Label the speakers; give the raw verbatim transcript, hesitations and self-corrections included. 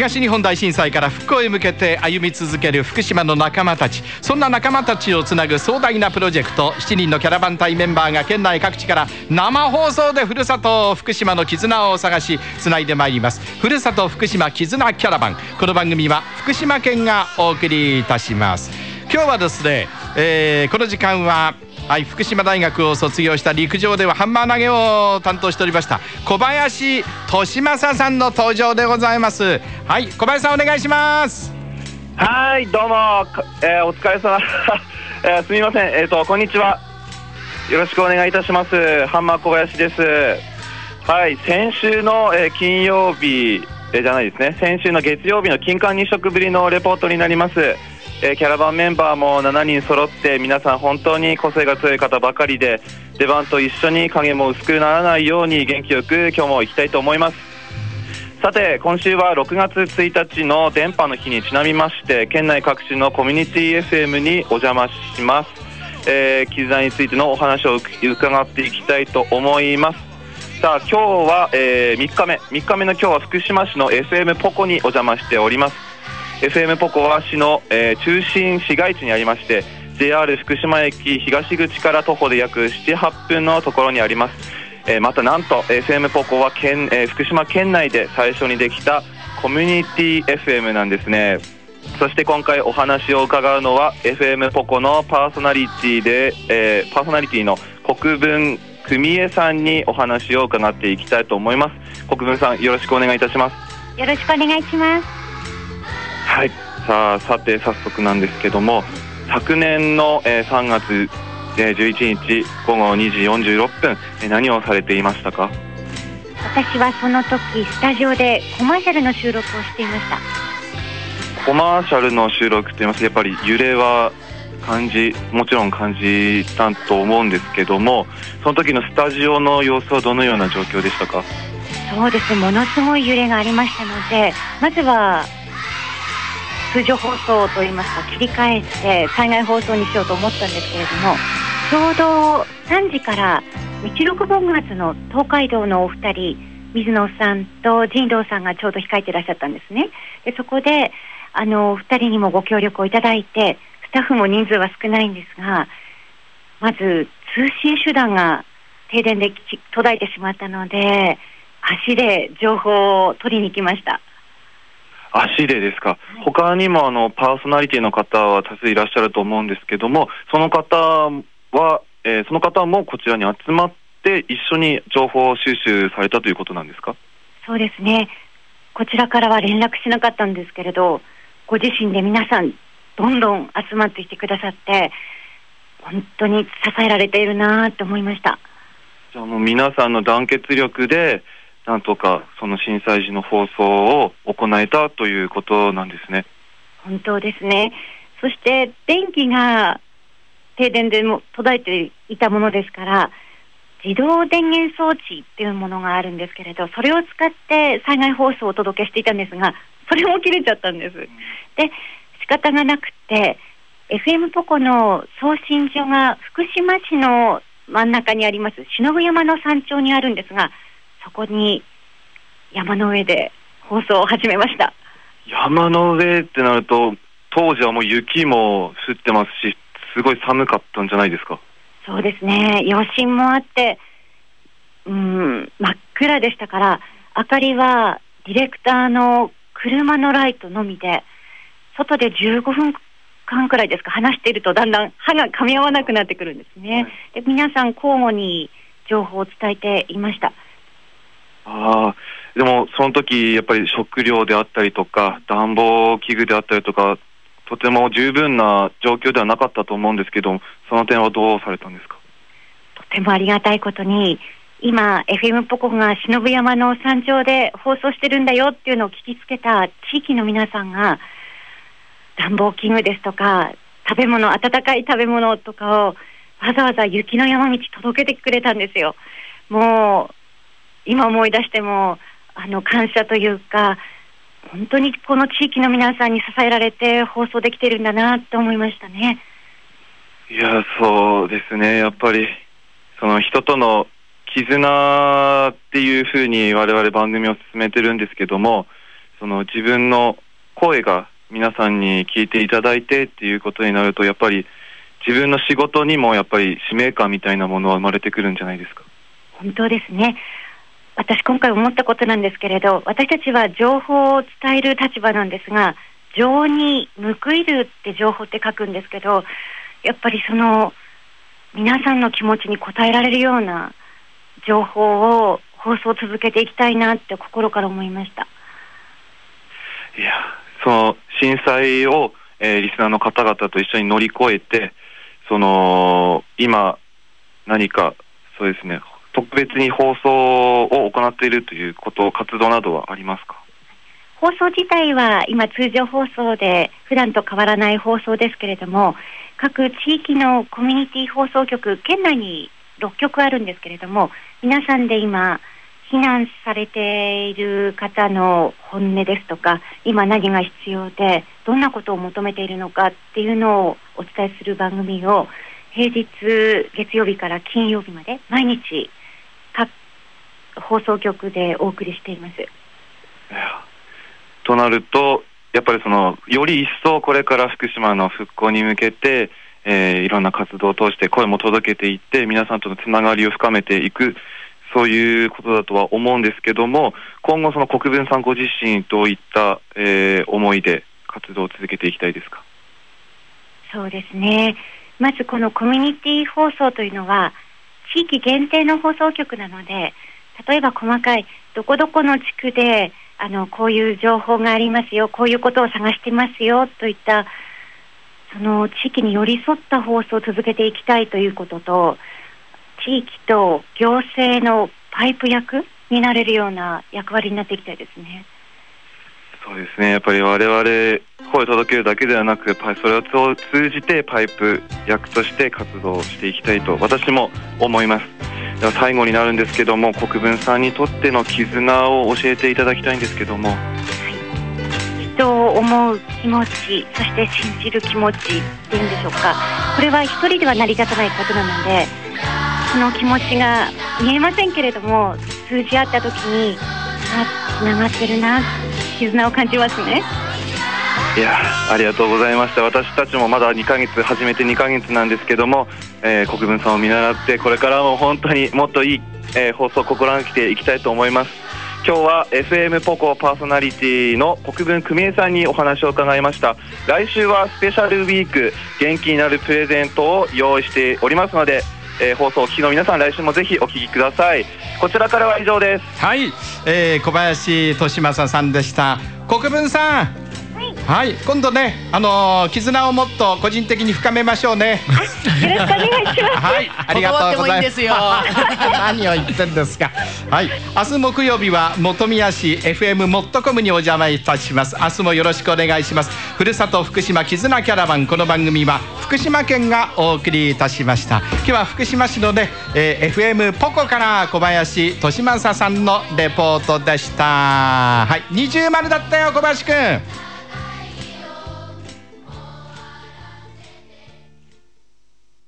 Speaker 1: 東日本大震災から復興へ向けて歩み続ける福島の仲間たち、そんな仲間たちをつなぐ壮大なプロジェクト、しちにんのキャラバン隊メンバーが県内各地から生放送でふるさと福島の絆を探しつないでまいります。ふるさと福島絆キャラバン。この番組は福島県がお送りいたします。今日はですね、えー、この時間ははい、福島大学を卒業した陸上ではハンマー投げを担当しておりました小林利正さんの登場でございます。はい、小林さんお願いします。
Speaker 2: はい、どうも、えー、お疲れ様、えー、すみません、えーとこんにちは、よろしくお願いいたします。ハンマー小林です。はい、先週の、えー、金曜日、えー、じゃないですね、先週の月曜日の金環日食ぶりのレポートになります。えー、キャラバンメンバーもしちにん揃って、皆さん本当に個性が強い方ばかりで、出番と一緒に影も薄くならないように元気よく今日も行きたいと思います。さて、今週はろくがつついたちの電波の日にちなみまして、県内各地のコミュニティ エフエム にお邪魔します。えー、絆についてのお話を伺っていきたいと思います。さあ、今日は、えー、みっかめみっかめの今日は福島市の エフエム ポコにお邪魔しております。エフエム ポコは市の、えー、中心市街地にありまして、 ジェイアール 福島駅東口から徒歩で約ななはっぷんのところにあります。えー、またなんと エフエム ポコは県、えー、福島県内で最初にできたコミュニティ エフエム なんですね。そして今回お話を伺うのは エフエム ポコのパーソナリティで、えー、パーソナリティの国分久美恵さんにお話を伺っていきたいと思います。国分さん、よろしくお願いいたします。
Speaker 3: よろしくお願いします。
Speaker 2: はい、さあ、さて早速なんですけども、昨年の、えー、さんがつ、えー、じゅういちにちごごにじよんじゅうろっぷん、えー、何をされていましたか？
Speaker 3: 私はその時スタジオでコマーシャルの収録をしていました。
Speaker 2: コマーシャルの収録といいますと、やっぱり揺れは感じもちろん感じたと思うんですけども、その時のスタジオの様子はどのような状況でしたか？
Speaker 3: そうですね、ものすごい揺れがありましたので、まずは通常放送といいますか切り替えて災害放送にしようと思ったんですけれども、ちょうどさんじから道六本松の東海道のお二人、水野さんと神道さんがちょうど控えていらっしゃったんですね。でそこであのふたりにもご協力をいただいて、スタッフも人数は少ないんですが、まず通信手段が停電で途絶えてしまったので、足で情報を取りに行きました。
Speaker 2: 足でですか？はい、他にもあのパーソナリティの方は多数いらっしゃると思うんですけども、その方は、えー、その方もこちらに集まって一緒に情報収集されたということなんですか？
Speaker 3: そうですね、こちらからは連絡しなかったんですけれど、ご自身で皆さんどんどん集まってきてくださって、本当に支えられているなと思いました。
Speaker 2: じゃあもう皆さんの団結力でなんとかその震災時の放送を行えたということなんですね。
Speaker 3: 本当ですね。そして電気が停電でも途絶えていたものですから、自動電源装置っていうものがあるんですけれど、それを使って災害放送をお届けしていたんですが、それも切れちゃったんです。で仕方がなくて エフエム ポコの送信所が福島市の真ん中にあります篠山の山頂にあるんですが、そこに山の上で放送を始めました。
Speaker 2: 山の上ってなると、当時はもう雪も降ってますし、すごい寒かったんじゃないですか？
Speaker 3: そうですね、余震もあってうーん真っ暗でしたから、明かりはディレクターの車のライトのみで、外でじゅうごふんかんくらいですか話しているとだんだん歯が噛み合わなくなってくるんですね。はい、で皆さん交互に情報を伝えていました。
Speaker 2: ああ、でもその時やっぱり食料であったりとか暖房器具であったりとか、とても十分な状況ではなかったと思うんですけど、その点はどうされたんですか？
Speaker 3: とてもありがたいことに、今 エフエム ポコが忍山の山頂で放送してるんだよっていうのを聞きつけた地域の皆さんが、暖房器具ですとか食べ物、温かい食べ物とかをわざわざ雪の山道届けてくれたんですよ。もう今思い出してもあの感謝というか、本当にこの地域の皆さんに支えられて放送できてるんだなと思いましたね。
Speaker 2: いや、そうですね、やっぱりその人との絆っていうふうに我々番組を進めてるんですけども、 その自分の声が皆さんに聞いていただいてっていうことになると、やっぱり自分の仕事にもやっぱり使命感みたいなものは生まれてくるんじゃないですか。
Speaker 3: 本当ですね。私今回思ったことなんですけれど、私たちは情報を伝える立場なんですが、情に報いるって情報って書くんですけど、やっぱりその皆さんの気持ちに応えられるような情報を放送を続けていきたいなって心から思いました。
Speaker 2: いや、その震災を、えー、リスナーの方々と一緒に乗り越えて、その今何かそうですね、特別に放送を行っているということ、活動などはありますか？
Speaker 3: 放送自体は今通常放送で普段と変わらない放送ですけれども、各地域のコミュニティ放送局、県内にろっきょくあるんですけれども、皆さんで今避難されている方の本音ですとか、今何が必要でどんなことを求めているのかっていうのをお伝えする番組を平日月曜日から金曜日まで毎日各放送局でお送りしています。
Speaker 2: となるとやっぱりそのより一層これから福島の復興に向けて、えー、いろんな活動を通して声も届けていって皆さんとのつながりを深めていく、そういうことだとは思うんですけども、今後その国分さんご自身どういった、えー、思いで活動を続けていきたいですか？
Speaker 3: そうですね、まずこのコミュニティ放送というのは地域限定の放送局なので、例えば細かいどこどこの地区であのこういう情報がありますよ、こういうことを探してますよといったその地域に寄り添った放送を続けていきたいということと、地域と行政のパイプ役になれるような役割になっていきたいですね。
Speaker 2: そうですね、やっぱり我々声を届けるだけではなく、それを通じてパイプ役として活動していきたいと私も思います。では最後になるんですけども、国分さんにとっての絆を教えていただきたいんですけども。はい、
Speaker 3: 人を思う気持ち、そして信じる気持ちっていうんでしょうか、これは一人では成り立たないことなので、その気持ちが見えませんけれども通じ合った時に、あ、つながってるな、絆を感じますね。
Speaker 2: いや、ありがとうございました。私たちもまだにかげつ、始めてにかげつなんですけども、えー、国分さんを見習ってこれからも本当にもっといい、えー、放送を心がけていきたいと思います。今日は エフエム ポコパーソナリティの国分久美江さんにお話を伺いました。来週はスペシャルウィーク、元気になるプレゼントを用意しておりますので、えー、放送をお聞きの皆さん、来週もぜひお聞きください。こちらからは以上です。
Speaker 1: はい、えー、小林利正さんでした。国分さん、はい、今度ね、あのー、絆をもっと個人的に深めましょうね。
Speaker 3: よろしくお願いします。
Speaker 1: はい、ありがとうございます。
Speaker 4: いい
Speaker 1: 何を言ってんですか。はい、明日木曜日は本宮市 エフエム モットコムにお邪魔いたします。明日もよろしくお願いします。ふるさと福島絆キャラバン、この番組は福島県がお送りいたしました。今日は福島市のね、えー、エフエム ポコから小林利正さんのレポートでした。はい、二重丸だったよ小林くん。